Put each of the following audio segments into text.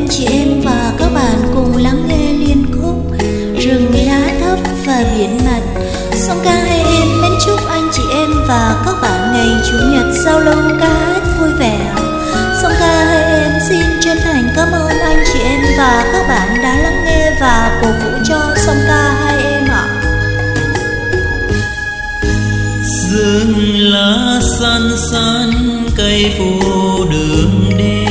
chị em và các bạn cùng lắng nghe liên khúc Rừng lá thấp và biển mặt. Song ca hai em mến chúc anh chị em và các bạn ngày Chủ nhật giao lưu ca hát vui vẻ. Song ca hai em xin chân thành cảm ơn anh chị em và các bạn đã lắng nghe và cổ vũ cho song ca hai em ạ. Rừng lá xanh xanh cây phủ đường đi,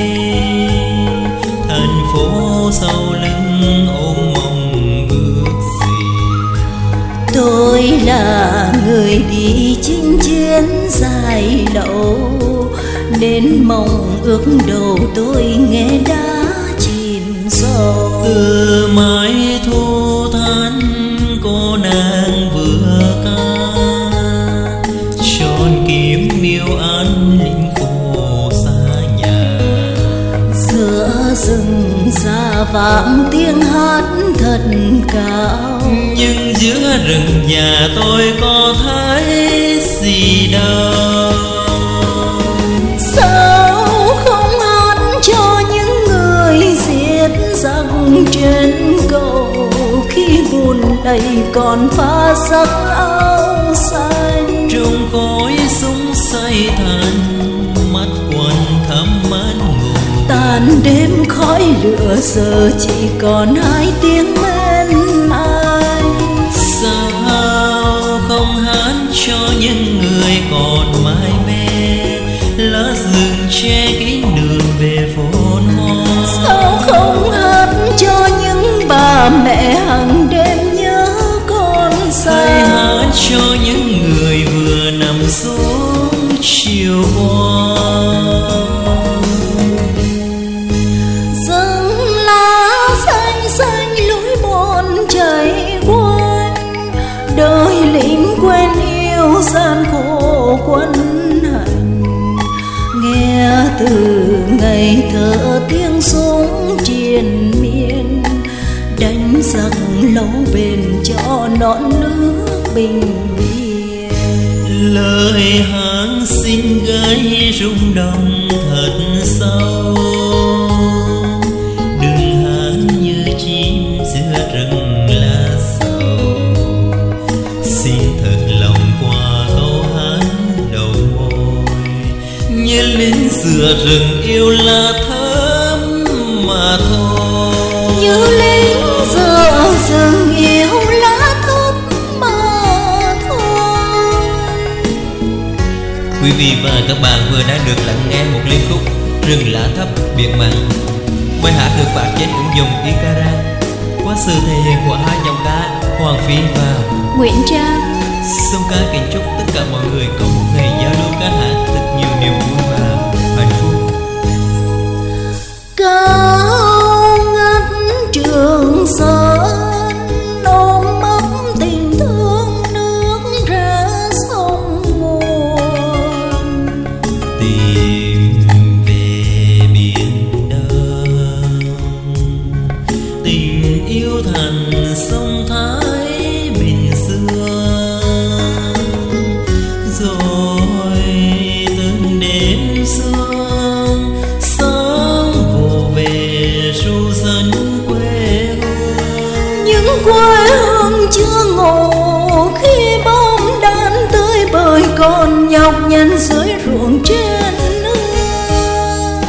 thành phố sau lưng ôm mong ước gì. Tôi là người đi chinh chiến dài lâu, nên mong ước đầu tôi nghe đã chìm sâu. Từ mái thu thanh cô nàng vừa ca, tròn kiếm miêu an lính khô xa nhà. Giữa rừng già vang tiếng hát thật cao, Nhưng giữa rừng nhà tôi có thấy gì đâu. sao không hát cho những người giết giặc trên cầu, khi buồn đầy còn pha sắc áo xanh. Trong khói súng say than, mắt quần thắm mát ngủ. Tàn đêm khói lửa giờ chỉ còn hai tiếng bên ai. Sao không hát cho những người còn mải mê, lá rừng che kín đường về phồn hoa. Sao không hát cho những bà mẹ hàng đêm nhớ con Hãy xa. hát cho những người vừa nằm xuống chiều qua. Rừng lá xanh xanh lối bọn chạy quanh, đời lính quên yêu gian khổ quân hành. Nghe từ ngày thở tiếng súng triền miên, đánh giặc lâu bền cho non nước bình yên. Lời hát xin gây rung động thật sâu, đừng hát như chim giữa rừng lá sầu. Xin thật lòng qua câu hát đầu môi, như lính giữa rừng yêu lá thơm mà thôi. Như lính giữa rừng yêu lá thấp mà thôi. Quý vị và các bạn vừa đã được lắng nghe một liên khúc Rừng lá thấp biển mặn. Bài hát được phát trên ứng dụng Ikara qua sự thể hiện của hai giọng ca Hoàng Phi và Nguyễn Trang. Song ca kính chúc tất cả mọi người có một ngày giao lưu ca hát thật nhiều niềm vui và hạnh phúc. Cao ngất Trường Sơn ôm ấp tình thương nước ra sông nguồn. Tìm về biển đông, tình yêu thành sông Thái Bình xưa. Rồi từng đêm sương sóng vỗ về ru dân quê hương. Những quê hương chưa ngủ khi bom đạn tới bời còn nhọc nhằn dưới ruộng trên nước.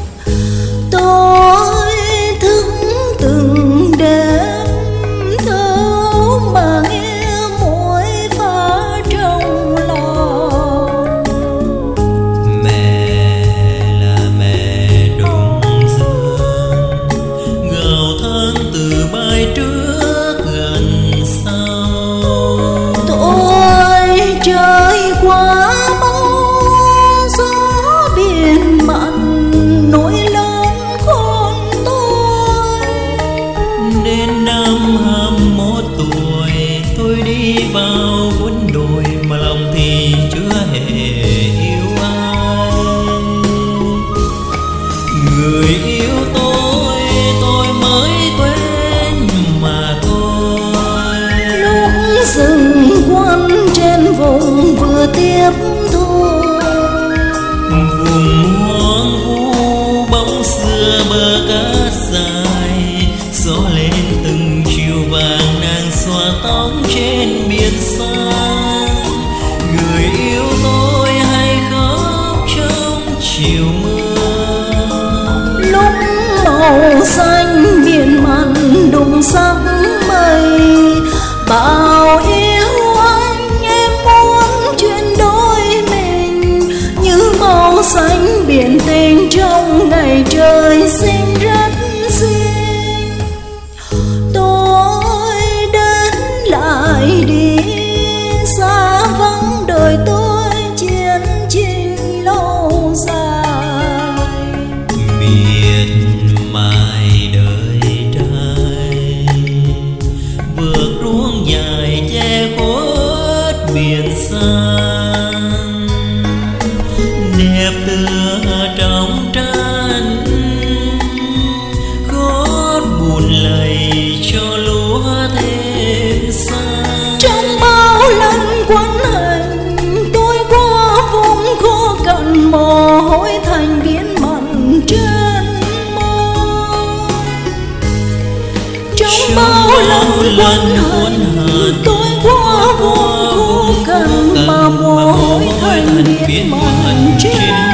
Tôi thức từng đêm thấu mà nghe muối pha trong lòng. Mẹ là mẹ đồng dương, gào than từ bài trước gần sau. Tôi trôi qua bao gió màu xanh biển mặn đùng sắc mây. Bao yêu anh em muốn chuyển đổi mình, như màu xanh biển tình trong ngày trời sinh rất xinh. Tôi đến lại đi xa vắng đời tôi chiến tranh lâu dài. Miệt mài đời trai vượt ruộng dài che khuất biển xa, đẹp tựa trong tranh gót buồn lầy cho lúa thế xa. Trong bao lần quân hành tôi qua vùng khô cằn, mồ hôi thành biển mặn trên môi. Trong bao lần quân hành tôi qua vùng khô cằn, mà mồ hôi thành biển mặn trên